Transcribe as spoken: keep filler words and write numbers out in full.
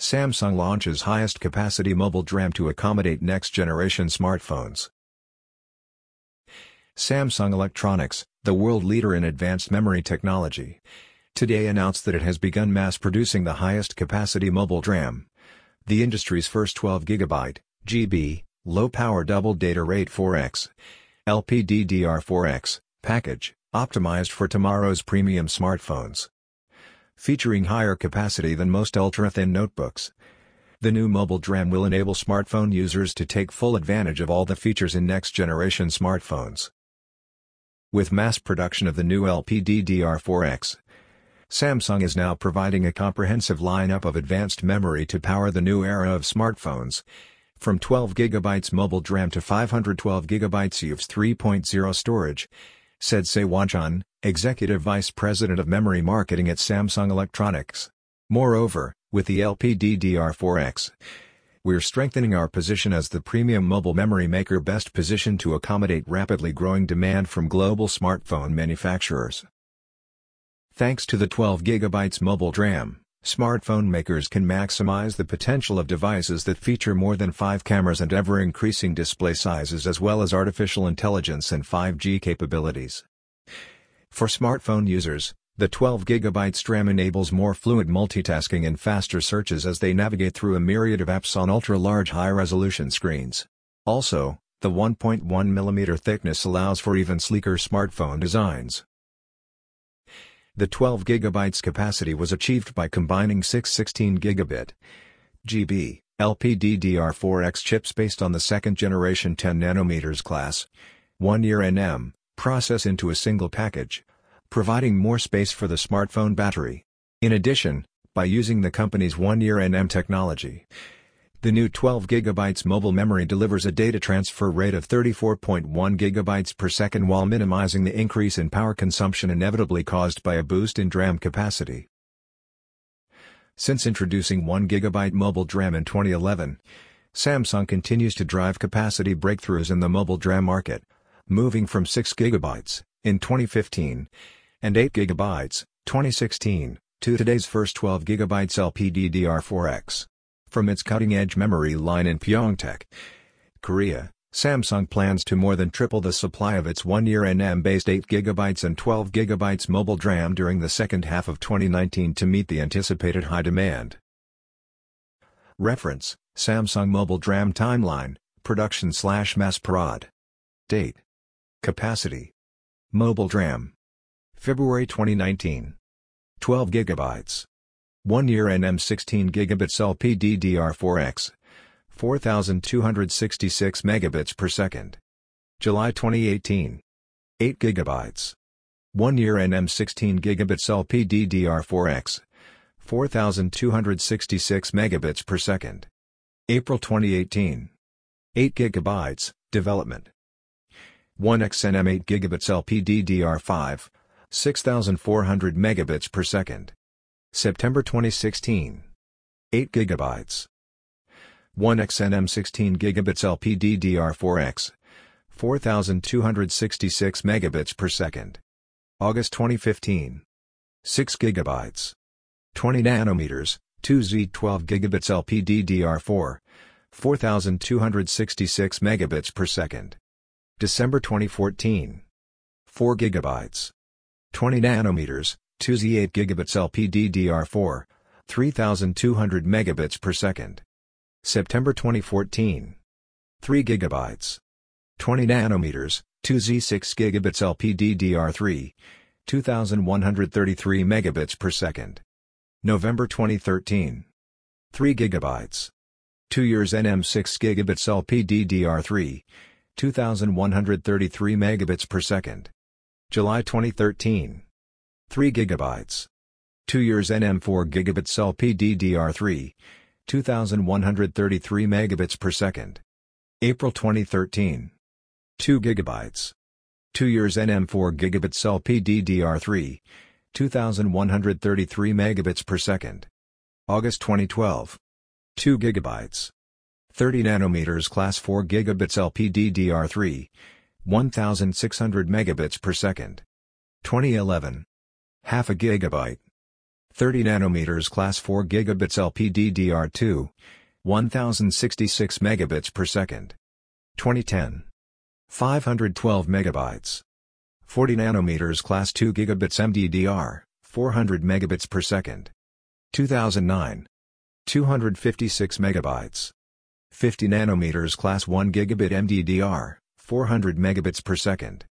Samsung launches highest capacity mobile DRAM to accommodate next-generation smartphones. Samsung Electronics, the world leader in advanced memory technology, today announced that it has begun mass-producing the highest capacity mobile DRAM, the industry's first twelve gigabyte (G B) low-power double data rate four X L P D D R four X package, optimized for tomorrow's premium smartphones. Featuring higher capacity than most ultra-thin notebooks, the new mobile DRAM will enable smartphone users to take full advantage of all the features in next-generation smartphones. With mass production of the new L P D D R four X, Samsung is now providing a comprehensive lineup of advanced memory to power the new era of smartphones, from twelve gigabyte mobile DRAM to five hundred twelve gigabyte U F S three point oh storage, said Sehwan Chun, Executive Vice President of Memory Marketing at Samsung Electronics. Moreover, with the L P D D R four X, we're strengthening our position as the premium mobile memory maker best positioned to accommodate rapidly growing demand from global smartphone manufacturers. Thanks to the twelve gigabyte mobile DRAM, smartphone makers can maximize the potential of devices that feature more than five cameras and ever-increasing display sizes, as well as artificial intelligence and five G capabilities. For smartphone users, the twelve gigabyte DRAM enables more fluid multitasking and faster searches as they navigate through a myriad of apps on ultra-large high-resolution screens. Also, the one point one millimeter thickness allows for even sleeker smartphone designs. The twelve gigabyte capacity was achieved by combining six sixteen gigabit G B L P D D R four X chips based on the second generation ten nanometers class, one year N M, process into a single package, providing more space for the smartphone battery. In addition, by using the company's one year N M technology, the new twelve gigabyte mobile memory delivers a data transfer rate of thirty-four point one gigabytes per second while minimizing the increase in power consumption inevitably caused by a boost in DRAM capacity. Since introducing one gigabyte mobile DRAM in twenty eleven, Samsung continues to drive capacity breakthroughs in the mobile DRAM market, moving from six gigabytes in twenty fifteen and eight gigabytes twenty sixteen to today's first twelve gigabyte L P D D R four X. From its cutting-edge memory line in Pyeongtaek, Korea, Samsung plans to more than triple the supply of its one year N M-based eight gigabyte and twelve gigabyte mobile DRAM during the second half of twenty nineteen to meet the anticipated high demand. Reference: Samsung Mobile DRAM Timeline, Production slash Mass Prod. Date. Capacity. Mobile DRAM. February twenty nineteen. twelve gigabytes. one year N M sixteen gigabits L P D D R four X. four thousand two hundred sixty-six megabits per second. July twenty eighteen. eight gigabytes. one year N M sixteen gigabits L P D D R four X. four thousand two hundred sixty-six megabits per second. April twenty eighteen. eight gigabytes, development. one X N M eight gigabits L P D D R five, six thousand four hundred megabits per second. September twenty sixteen. eight gigabytes. one X N M sixteen gigabits L P D D R four X, four thousand two hundred sixty-six megabits per second. August twenty fifteen. six gigabytes. twenty nanometers, two Z twelve gigabits L P D D R four, four thousand two hundred sixty-six megabits per second. December twenty fourteen. four gigabytes. twenty nanometers, two Z eight gigabits L P D D R four, three thousand two hundred megabits per second. September twenty fourteen. three gigabytes. twenty nanometers, two Z six gigabits L P D D R three, two thousand one hundred thirty-three megabits per second. November twenty thirteen. three gigabytes. two years N M six gigabits L P D D R three, two thousand one hundred thirty-three megabits per second. July twenty thirteen. three gigabytes. two years N M four gigabits L P D D R three, two thousand one hundred thirty-three megabits per second. April twenty thirteen. two gigabytes. two years N M four gigabits L P D D R three, two thousand one hundred thirty-three megabits per second. August twenty twelve. two gigabytes. thirty nanometers class four gigabits L P D D R three, one thousand six hundred megabits per second. twenty eleven. Half a gigabyte. thirty nanometers class four gigabits L P D D R two, one thousand sixty-six megabits per second. twenty ten. five hundred twelve megabytes. forty nanometers class two gigabits M D D R, four hundred megabits per second. two thousand nine. two hundred fifty-six megabytes. fifty nanometers class one gigabit M D D R, four hundred megabits per second.